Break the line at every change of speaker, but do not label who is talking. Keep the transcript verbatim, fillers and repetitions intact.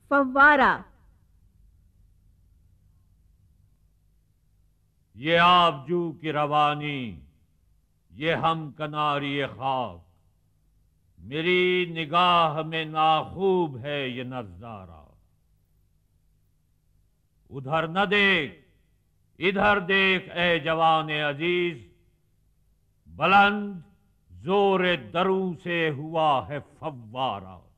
फव्वारा।
ये आबजू की रवानी, ये हम कनारी खाक, मेरी निगाह में नाखूब है ये नजारा। उधर न देख इधर देख ए जवान अजीज, बुलंद जोर दरू से हुआ है फव्वारा।